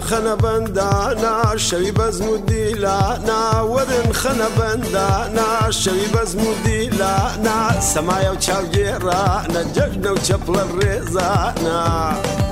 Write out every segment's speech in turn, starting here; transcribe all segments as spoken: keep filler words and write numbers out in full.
خنا بندانا شوي بزمودي لانا ورن خنا بندانا شوي بزمودي لانا سمايا وشاو جيرانا ججنا وشبل الرزانا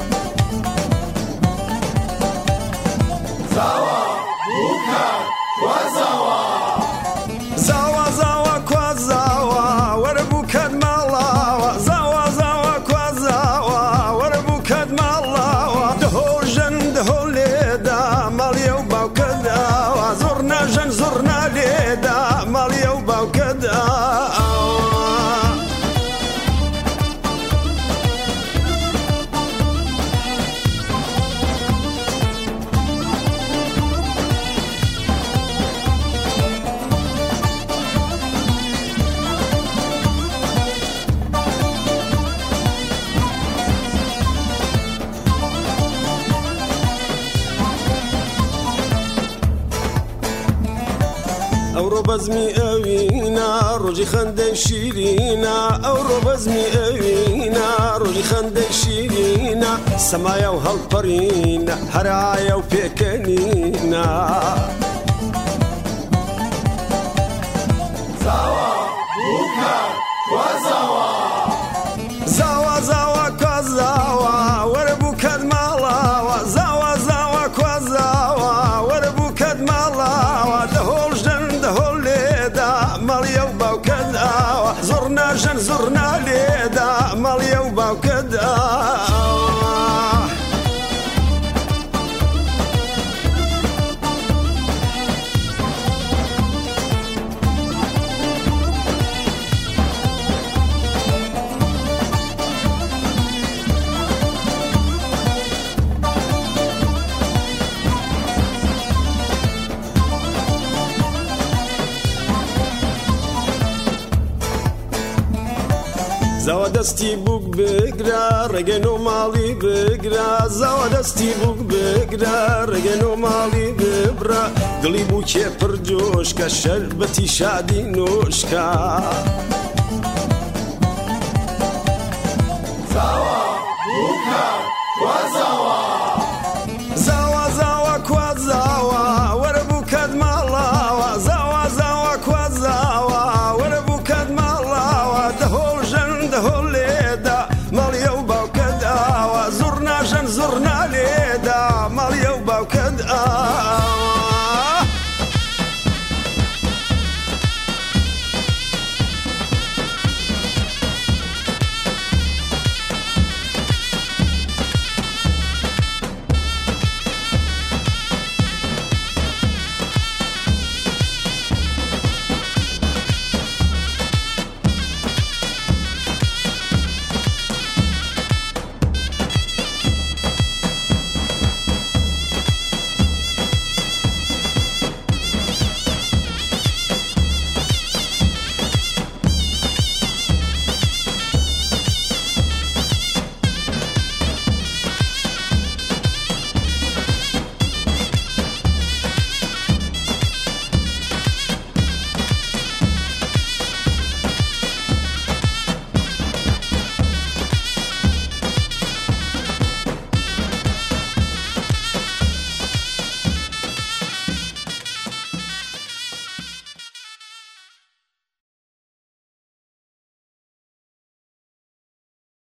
زاوا بوكا وزاوا زاوا زاوا كوا زاوا وربوكا مالاوا زاوا زاوا كوا زاوا وربوكا مالاوا دهول جن دهول ليدا ماليا وباوكدا زرنا جن زرنا ليدا ماليا وباوكدا ئەوڕۆ بەزمی ئەوینا ڕۆژی خەندەی شیرینە ئەوڕۆ بەزمی ئەوینا ڕۆژی خەندەی شیرینە سەمایە و هەڵپەڕینە هەرایە و پێکەنینە زاوا بوكا وزاوا زاوا زاوا کوا زاوا وەرەبوو کەت ماڵاوە زاوا زاوا کوا زاوا وەرەبوو کەت ماڵاوە دەهۆڵ ژەن دەهۆڵ لێدا مەڵیە و باوکەداوە زۆرنا ژەن زۆرنا لێدا مەڵیە و باوکەداوە زاوا دەستی بووک بگرە ڕێگەن و ماڵی بگرە زاوا دەستی بووک بگرە ڕێگەن و ماڵی ببرە دڵی بوو کێ پڕ جۆشکە شەربەتی شادی نۆشکە زاوا